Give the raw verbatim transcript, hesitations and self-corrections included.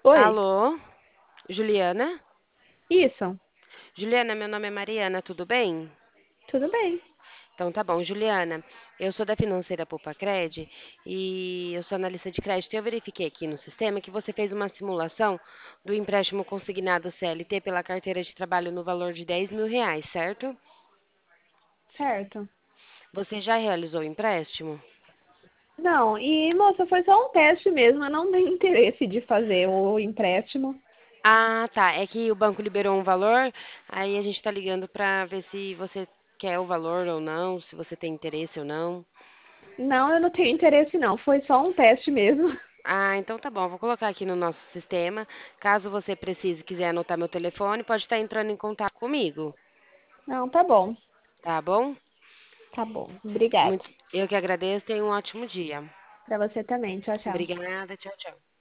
Oi, Alô, Juliana? isso, Juliana, meu nome é Mariana, tudo bem? tudo bem, Então tá bom, Juliana. Eu sou da financeira Poupa Cred e eu sou analista de crédito. E eu verifiquei aqui no sistema que você fez uma simulação do empréstimo consignado C L T pela carteira de trabalho no valor de dez mil reais, certo? certo. Você já realizou o empréstimo? Não, e moça, foi só um teste mesmo, eu não tenho interesse de fazer o empréstimo. Ah, tá. É que o banco liberou um valor, aí a gente tá ligando pra ver se você quer o valor ou não, se você tem interesse ou não. Não, eu não tenho interesse não, foi só um teste mesmo. Ah, então tá bom. Vou colocar aqui no nosso sistema. Caso você precise, quiser anotar meu telefone, pode estar entrando em contato comigo, Não, tá bom, tá bom? tá bom, obrigada. Muito, eu que agradeço. Tenha um ótimo dia. Pra você também, tchau, tchau. Obrigada. Tchau, tchau.